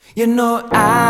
You know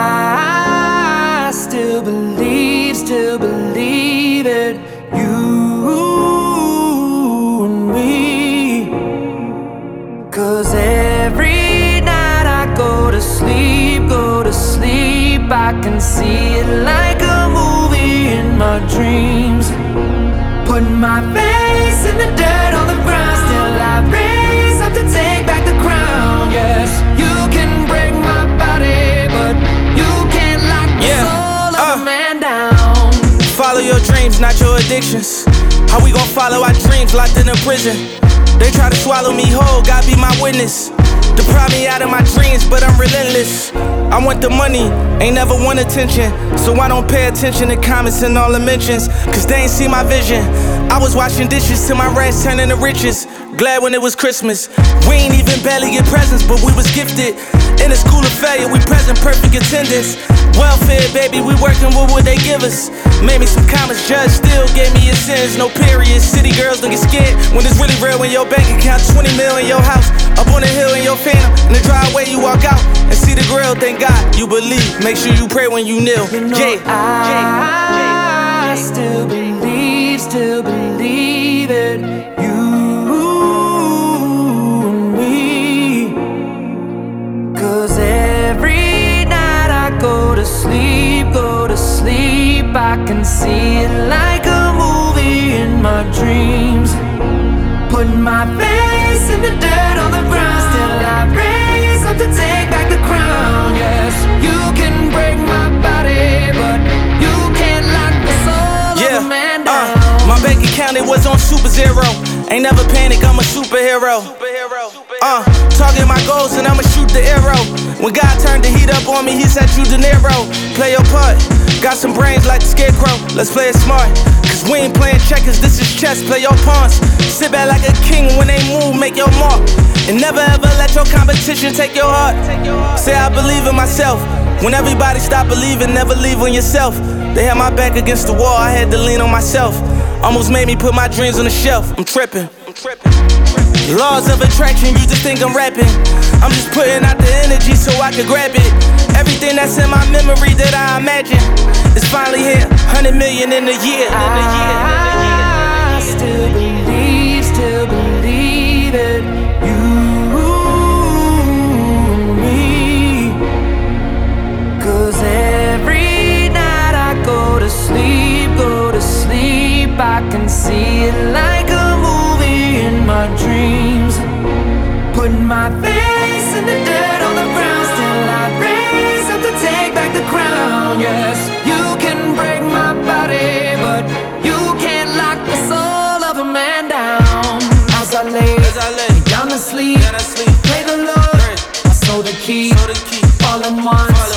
I still believe it. You and me. 'Cause every night I go to sleep, I can see it like a movie in my dreams. Putting my face in the dirt on the ground, still I raise up to take back the crown. Yes, you can break my body, but you can't lock the soul of a man down. Follow your dreams, not your addictions. How we gon' follow our dreams locked in a prison? They try to swallow me whole, God be my witness. Deprive me out of my dreams, but I'm relentless. I want the money, ain't never want attention. So I don't pay attention to comments and all the mentions, 'cause they ain't see my vision. I was washing dishes till my rats turned into riches. Glad when it was Christmas. We ain't even barely get presents, but we was gifted. In a school of failure, we present perfect attendance. Welfare, baby, we working with what they give us. Made me some comments, judge still gave me a sentence. No period, city girls don't get scared when it's really real. When your bank account 20 mil in your house, up on the hill in your phantom, in the driveway you walk out and see the grill. Thank God you believe, make sure you pray when you kneel. You know I still believe it. You and me. 'Cause every night I go to sleep, I can see it like a movie in my dreams. Putting my face in the dirt on the ground, still I raise up to take back the crown. Yes, you can break my body, but you can't lock the soul of a man down. My bank account, it was on super zero. Ain't never panic, I'm a superhero. Target my goals and I'ma shoot the arrow. When God turned the heat up on me, he said you De Niro. Play your part, got some brains like the scarecrow. Let's play it smart, 'cause we ain't playing checkers, this is chess, play your pawns. Sit back like a king, when they move, make your mark. And never ever let your competition take your heart. Say I believe in myself, when everybody stop believing, never leave on yourself. They had my back against the wall, I had to lean on myself. Almost made me put my dreams on the shelf, I'm tripping. Laws of attraction, you just think I'm rapping. I'm just putting out the energy so I can grab it. Everything that's in my memory that I imagine is finally here, 100 million in a year. I still believe it. You and me. 'Cause every night I go to sleep, I can see it like a movie in my dreams. Putting my face in the dirt on the ground, still I raise up to take back the crown. Yes, you can break my body, but you can't lock the soul of a man down. As I lay down to sleep, play the Lord, I sold the key, all in once.